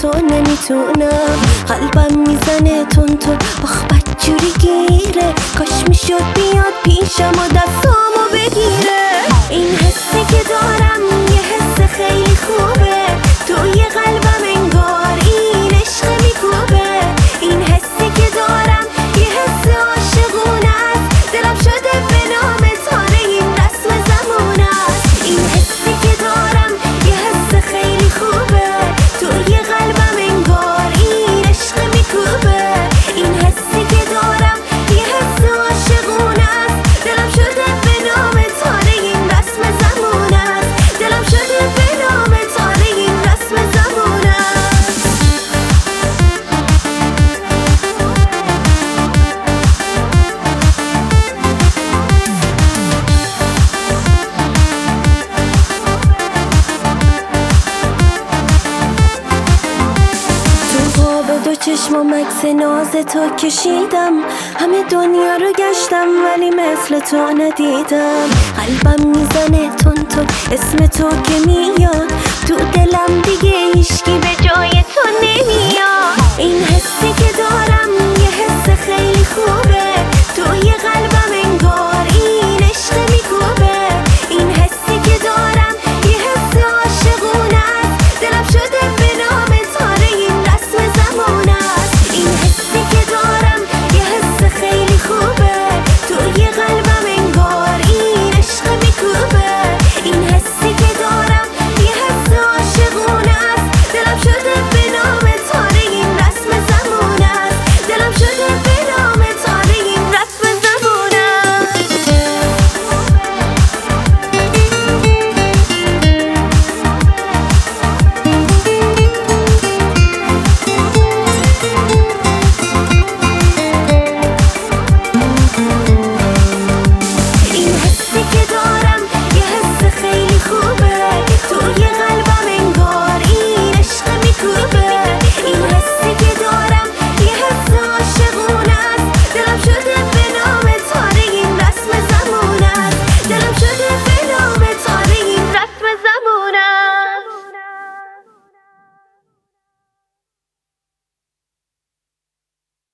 تو نمیتونم. قلبم میزنه تون تون، آخ بدجوری گیره. کاش میشد بیاد پیشم و دستامو بگیره. این حسی که دارم یه حس خیلی خوبه، توی قلبم انگار این عشق میکوبه. این حسی که دارم یه حس عاشقونه است، دلم شده به نام تاره این رسم زمونه است. این حسی که دارم یه حس خیلی خوبه، توی قلبم انگار این عشق میکوبه. این حسی که دارم یه حس عاشقونه است، دلم شده به نام تاره این رسم زمونه است. دلم شده به نام تاره این رسم زمونه است. دو چشمم عکس ناز تو کشیدم، همه دنیا رو گشتم ولی مثل تو ندیدم. قلبم میزنه تون تون، اسم تو که میاد تو دلم دیگه هیچکی به جای تو نمیاد. این حسی که دارم یه حس خیلی خوبه،